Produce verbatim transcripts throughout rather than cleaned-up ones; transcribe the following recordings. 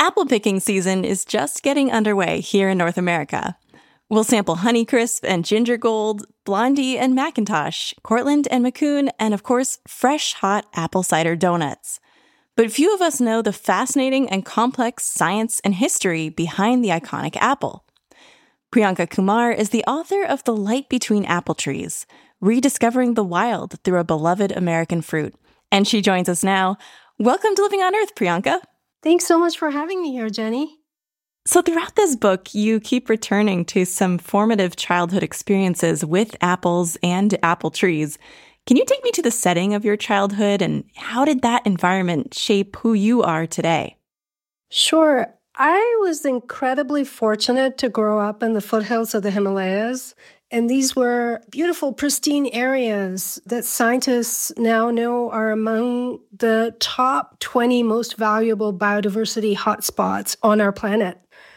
Apple picking season is just getting underway here in North America. We'll sample Honeycrisp and Ginger Gold, Blondie and Macintosh, Cortland and McCoon, and of course, fresh, hot apple cider donuts. But few of us know the fascinating and complex science and history behind the iconic apple. Priyanka Kumar is the author of The Light Between Apple Trees, Rediscovering the Wild Through a Beloved American Fruit. And she joins us now. Welcome to Living on Earth, Priyanka. Thanks so much for having me here, Jenny. So throughout this book, you keep returning to some formative childhood experiences with apples and apple trees. Can you take me to the setting of your childhood and how did that environment shape who you are today? Sure. I was incredibly fortunate to grow up in the foothills of the Himalayas. And these were beautiful, pristine areas that scientists now know are among the top twenty most valuable biodiversity hotspots on our planet.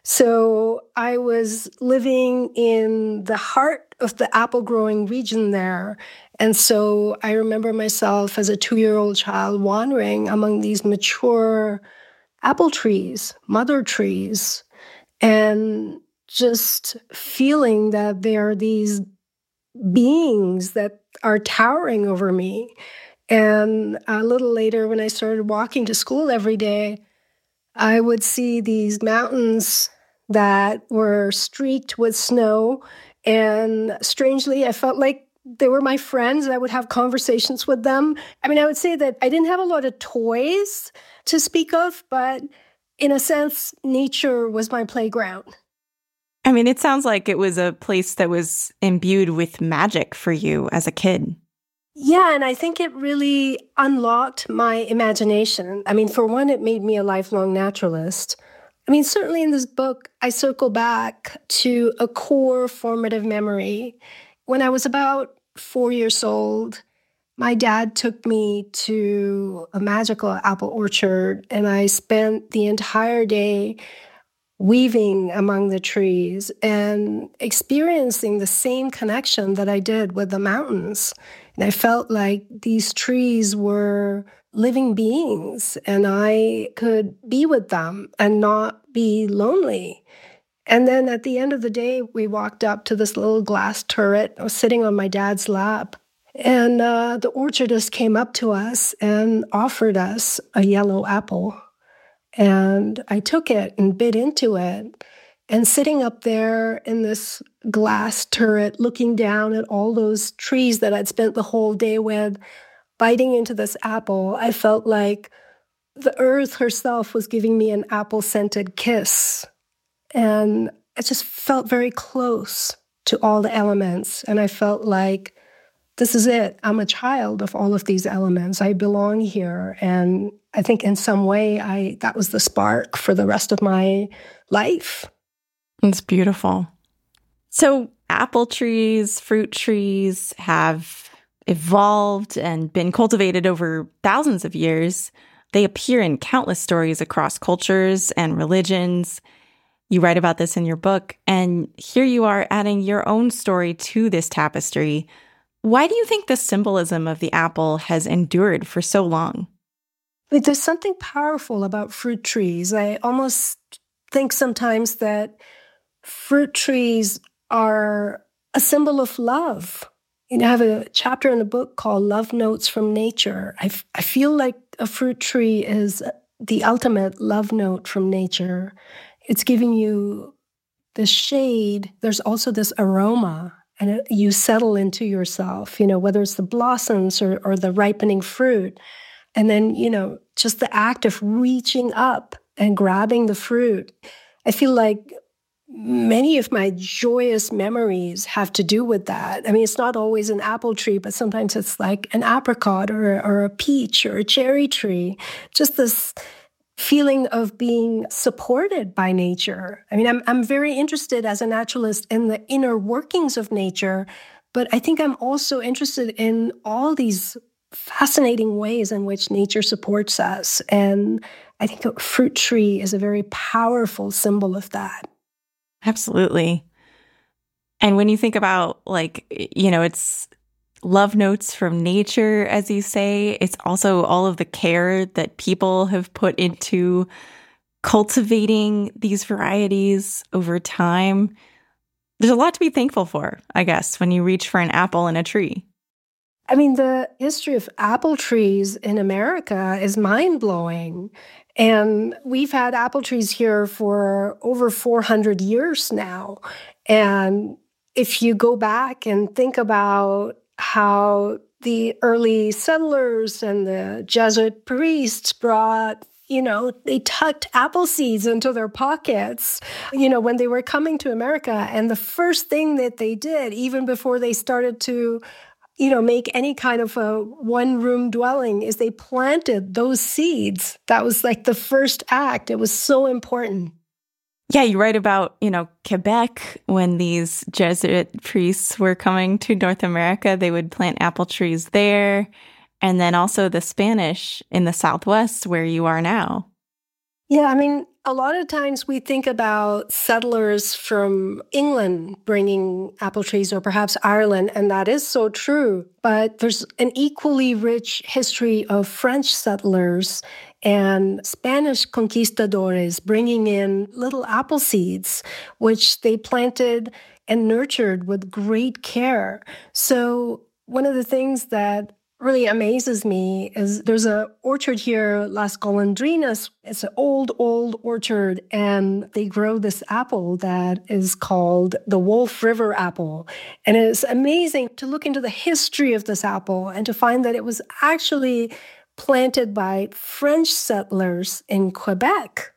So I was living in the heart of the apple growing region there. And so I remember myself as a two-year-old child wandering among these mature apple trees, mother trees, and just feeling that there are these beings that are towering over me. And a little later, when I started walking to school every day, I would see these mountains that were streaked with snow. And strangely, I felt like they were my friends. I would have conversations with them. I mean, I would say that I didn't have a lot of toys to speak of, but in a sense, nature was my playground. I mean, it sounds like it was a place that was imbued with magic for you as a kid. Yeah, and I think it really unlocked my imagination. I mean, for one, it made me a lifelong naturalist. I mean, certainly in this book, I circle back to a core formative memory. When I was about four years old, my dad took me to a magical apple orchard, and I spent the entire day weaving among the trees and experiencing the same connection that I did with the mountains. And I felt like these trees were living beings and I could be with them and not be lonely. And then at the end of the day, we walked up to this little glass turret. I was sitting on my dad's lap. And uh, the orchardist came up to us and offered us a yellow apple. And I took it and bit into it. And sitting up there in this glass turret, looking down at all those trees that I'd spent the whole day with, biting into this apple, I felt like the earth herself was giving me an apple-scented kiss. And I just felt very close to all the elements. And I felt like, this is it. I'm a child of all of these elements. I belong here. And I think in some way, I that was the spark for the rest of my life. It's beautiful. So apple trees, fruit trees have evolved and been cultivated over thousands of years. They appear in countless stories across cultures and religions. You write about this in your book, and here you are adding your own story to this tapestry. Why do you think the symbolism of the apple has endured for so long? But there's something powerful about fruit trees. I almost think sometimes that fruit trees are a symbol of love. You know, I have a chapter in the book called Love Notes from Nature. I, f- I feel like a fruit tree is the ultimate love note from nature. It's giving you the shade. There's also this aroma. And it, you settle into yourself, you know, whether it's the blossoms or, or the ripening fruit. And then, you know, just the act of reaching up and grabbing the fruit. I feel like many of my joyous memories have to do with that. I mean, it's not always an apple tree, but sometimes it's like an apricot or, or a peach or a cherry tree. Just this feeling of being supported by nature. I mean, I'm I'm very interested as a naturalist in the inner workings of nature, but I think I'm also interested in all these fascinating ways in which nature supports us. And I think a fruit tree is a very powerful symbol of that. Absolutely. And when you think about, like, you know, it's love notes from nature, as you say, it's also all of the care that people have put into cultivating these varieties over time. There's a lot to be thankful for, I guess, when you reach for an apple in a tree. I mean, the history of apple trees in America is mind-blowing. And we've had apple trees here for over four hundred years now. And if you go back and think about how the early settlers and the Jesuit priests brought, you know, they tucked apple seeds into their pockets, you know, when they were coming to America. And the first thing that they did, even before they started to, you know, make any kind of a one-room dwelling, is they planted those seeds. That was like the first act. It was so important. Yeah, you write about, you know, Quebec, when these Jesuit priests were coming to North America, they would plant apple trees there. And then also the Spanish in the Southwest, where you are now. Yeah, I mean, a lot of times we think about settlers from England bringing apple trees, or perhaps Ireland, and that is so true. But there's an equally rich history of French settlers and Spanish conquistadores bringing in little apple seeds, which they planted and nurtured with great care. So one of the things that really amazes me is there's an orchard here, Las Golondrinas. It's an old, old orchard, and they grow this apple that is called the Wolf River apple. And it's amazing to look into the history of this apple and to find that it was actually planted by French settlers in Quebec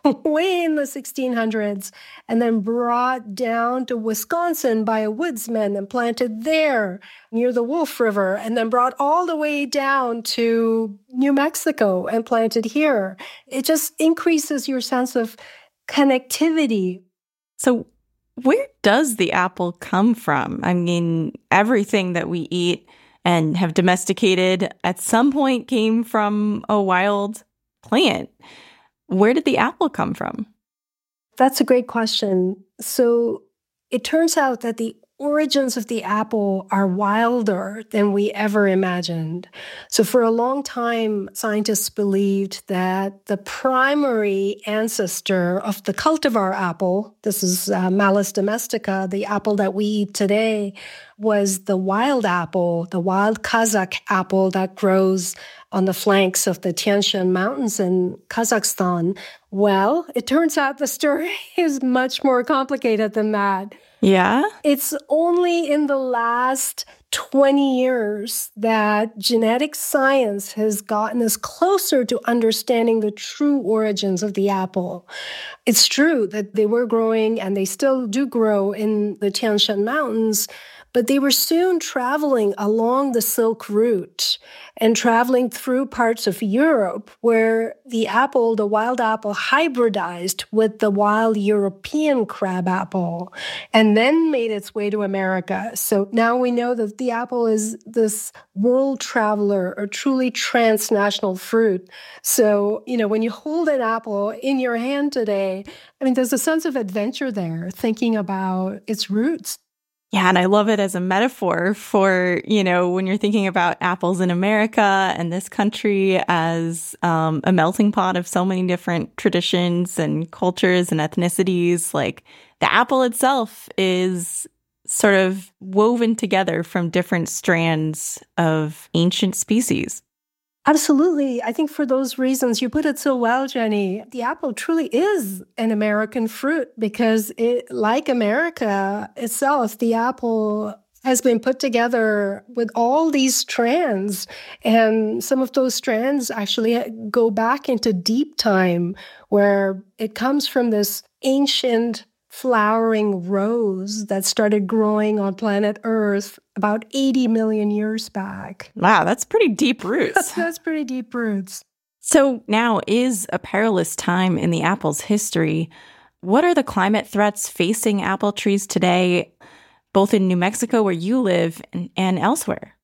way in the sixteen hundreds, and then brought down to Wisconsin by a woodsman and planted there near the Wolf River, and then brought all the way down to New Mexico and planted here. It just increases your sense of connectivity. So where does the apple come from? I mean, everything that we eat and have domesticated at some point came from a wild plant. Where did the apple come from? That's a great question. So it turns out that the origins of the apple are wilder than we ever imagined. So for a long time, scientists believed that the primary ancestor of the cultivar apple, this is uh, Malus domestica, the apple that we eat today, was the wild apple, the wild Kazakh apple that grows on the flanks of the Tian Shan Mountains in Kazakhstan. Well, it turns out the story is much more complicated than that. Yeah? It's only in the last twenty years that genetic science has gotten us closer to understanding the true origins of the apple. It's true that they were growing, and they still do grow, in the Tian Shan Mountains, but they were soon traveling along the Silk Route and traveling through parts of Europe where the apple, the wild apple, hybridized with the wild European crabapple and then made its way to America. So now we know that the apple is this world traveler, a truly transnational fruit. So, you know, when you hold an apple in your hand today, I mean, there's a sense of adventure there, thinking about its roots. Yeah, and I love it as a metaphor for, you know, when you're thinking about apples in America and this country as um, a melting pot of so many different traditions and cultures and ethnicities. Like, the apple itself is sort of woven together from different strands of ancient species. Absolutely. I think for those reasons, you put it so well, Jenny, the apple truly is an American fruit because it, like America itself, the apple has been put together with all these strands. And some of those strands actually go back into deep time, where it comes from this ancient flowering rose that started growing on planet Earth about eighty million years back. Wow, that's pretty deep roots. that's, that's pretty deep roots. So now is a perilous time in the apple's history. What are the climate threats facing apple trees today, both in New Mexico, where you live, and, and elsewhere?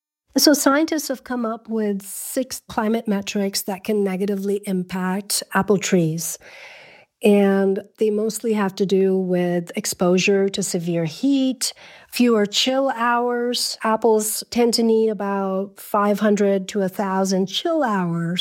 So scientists have come up with six climate metrics that can negatively impact apple trees. And they mostly have to do with exposure to severe heat, fewer chill hours. Apples tend to need about five hundred to one thousand chill hours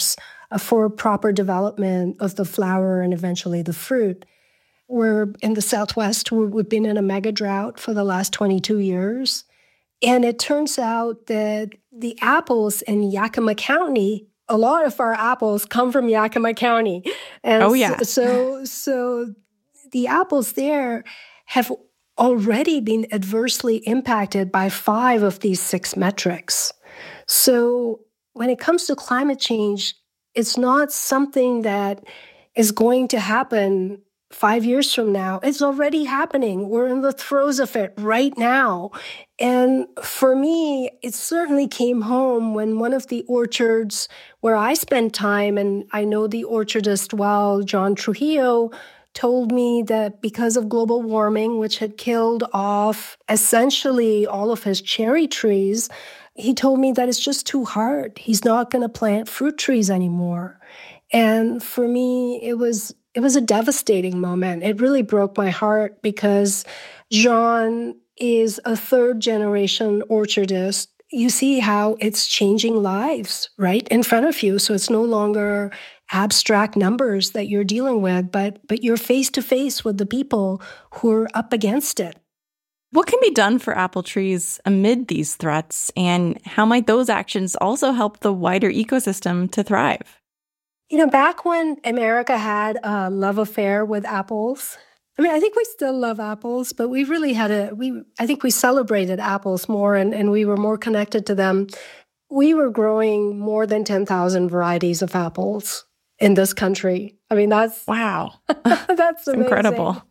uh, for proper development of the flower and eventually the fruit. We're in the Southwest. We've been in a mega drought for the last twenty-two years. And it turns out that the apples in Yakima County, a lot of our apples come from Yakima County. And oh, yeah. So, so the apples there have already been adversely impacted by five of these six metrics. So when it comes to climate change, it's not something that is going to happen five years from now. It's already happening. We're in the throes of it right now. And for me, it certainly came home when one of the orchards where I spend time, and I know the orchardist well, John Trujillo, told me that because of global warming, which had killed off essentially all of his cherry trees, he told me that it's just too hard. He's not going to plant fruit trees anymore. And for me, it was it was a devastating moment. It really broke my heart because John is a third-generation orchardist. You see how it's changing lives right in front of you. So it's no longer abstract numbers that you're dealing with, but but you're face-to-face with the people who are up against it. What can be done for apple trees amid these threats, and how might those actions also help the wider ecosystem to thrive? You know, back when America had a love affair with apples, I mean, I think we still love apples, but we really had a, we, I think we celebrated apples more and, and we were more connected to them. We were growing more than ten thousand varieties of apples in this country. I mean, that's... Wow. That's amazing. Incredible.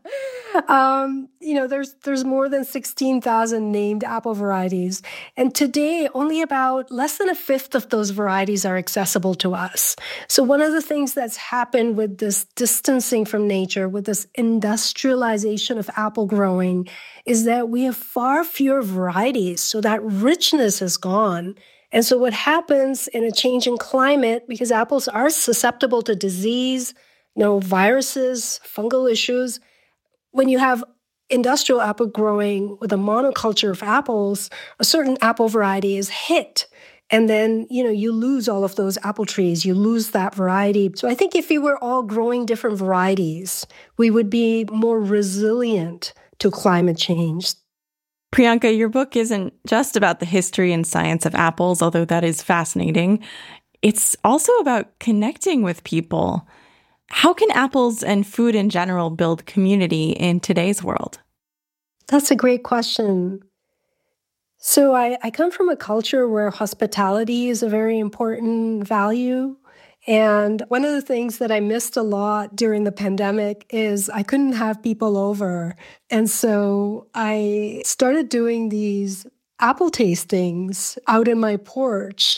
um, you know, there's there's more than sixteen thousand named apple varieties. And today, only about less than a fifth of those varieties are accessible to us. So one of the things that's happened with this distancing from nature, with this industrialization of apple growing, is that we have far fewer varieties. So that richness is gone. And so what happens in a changing climate, because apples are susceptible to disease, you know, viruses, fungal issues, when you have industrial apple growing with a monoculture of apples, a certain apple variety is hit. And then, you know, you lose all of those apple trees. You lose that variety. So I think if we were all growing different varieties, we would be more resilient to climate change. Priyanka, your book isn't just about the history and science of apples, although that is fascinating. It's also about connecting with people. How can apples and food in general build community in today's world? That's a great question. So I, I come from a culture where hospitality is a very important value. And one of the things that I missed a lot during the pandemic is I couldn't have people over. And so I started doing these apple tastings out in my porch.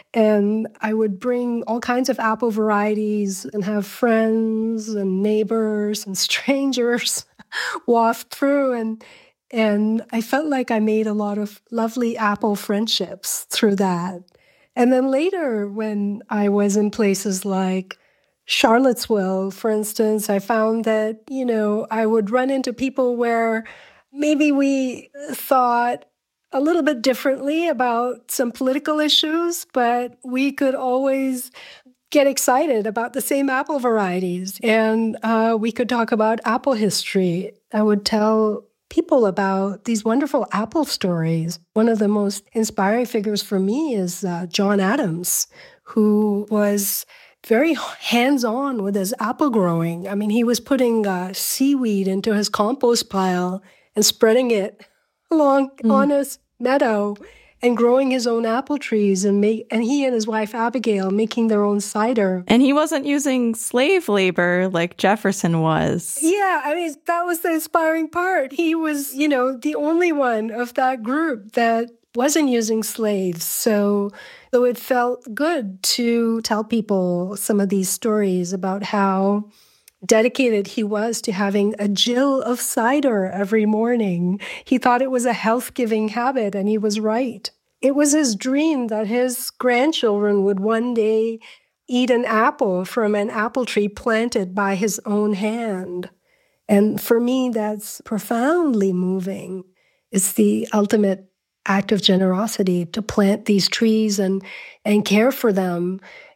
And I would bring all kinds of apple varieties and have friends and neighbors and strangers waft through. And, and I felt like I made a lot of lovely apple friendships through that. And then later, when I was in places like Charlottesville, for instance, I found that, you know, I would run into people where maybe we thought a little bit differently about some political issues, but we could always get excited about the same apple varieties. And uh, we could talk about apple history. I would tell people about these wonderful apple stories. One of the most inspiring figures for me is uh, John Adams, who was very hands-on with his apple growing. I mean, he was putting uh, seaweed into his compost pile and spreading it along mm. on his meadow and growing his own apple trees, and make, and he and his wife Abigail making their own cider. And he wasn't using slave labor like Jefferson was. Yeah, I mean, that was the inspiring part. He was, you know, the only one of that group that wasn't using slaves. So, so it felt good to tell people some of these stories about how dedicated he was to having a gill of cider every morning. He thought it was a health-giving habit, and he was right. It was his dream that his grandchildren would one day eat an apple from an apple tree planted by his own hand. And for me, that's profoundly moving. It's the ultimate act of generosity to plant these trees and, and care for them.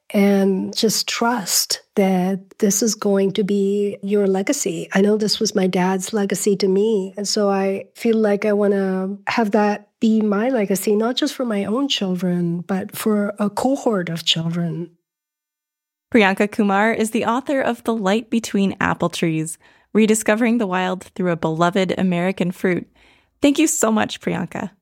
and just trust that this is going to be your legacy. I know this was my dad's legacy to me. And so I feel like I want to have that be my legacy, not just for my own children, but for a cohort of children. Priyanka Kumar is the author of The Light Between Apple Trees, Rediscovering the Wild Through a Beloved American Fruit. Thank you so much, Priyanka.